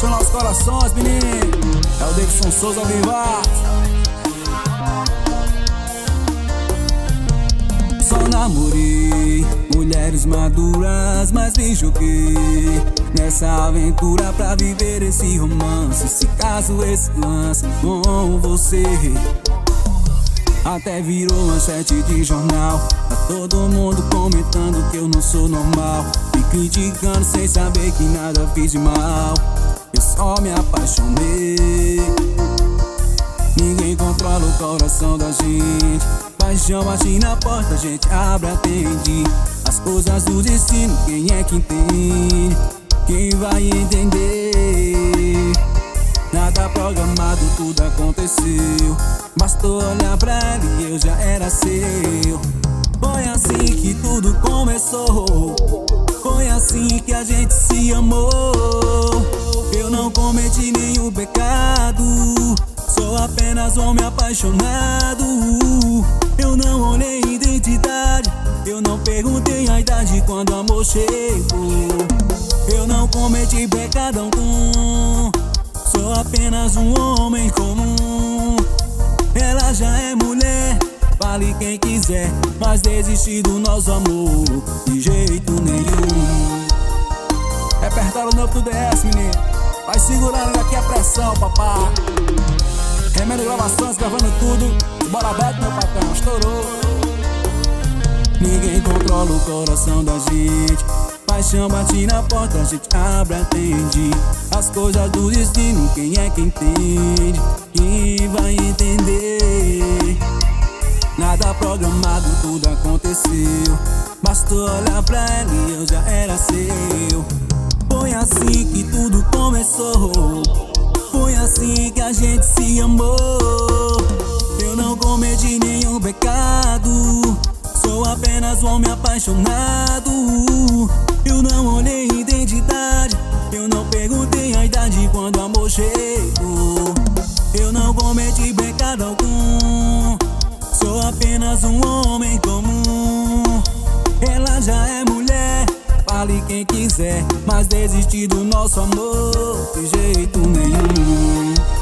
apaixonar os corações, menino. É o Davidson Souza ao vivar. Só namorei mulheres maduras, mas me joguei nessa aventura pra viver esse romance. Se caso esse lance com você até virou manchete de jornal, tá todo mundo comentando que eu não sou normal, me criticando sem saber que nada fiz de mal. Eu só me apaixonei. Ninguém controla o coração da gente. Paixão bate na porta, a gente abre, atende. As coisas do destino, quem é que entende? Quem vai entender? Nada programado, tudo aconteceu. Bastou olhar pra ela e eu já era seu. Foi assim que tudo começou. Foi assim que a gente se amou. Eu não cometi nenhum pecado, sou apenas um homem apaixonado. Eu não olhei identidade, eu não perguntei a idade quando o amor chegou. Eu não cometi pecado algum, sou apenas um homem comum. Ela já é mulher, fale quem quiser, mas desistir do nosso amor de jeito nenhum. Repertório novo do DS, menino. Vai segurando aqui a pressão, papá. Remédio Gravações, gravando tudo. Bora aberto, meu patrão, estourou. Ninguém controla o coração da gente. Paixão bate na porta, a gente abre, atende. As coisas do destino, quem é que entende? Quem vai entender? Nada programado, tudo aconteceu. Bastou olhar pra ela e eu já era seu. Foi assim que tudo começou. Foi assim que a gente se amou. Eu não cometi nenhum pecado, sou apenas um homem apaixonado. Eu não olhei identidade, eu não perguntei a idade quando o amor chegou. Eu não cometi pecado algum, sou apenas um homem comum. Ela já é mulher, fale quem quiser, mas desistir do nosso amor de jeito nenhum.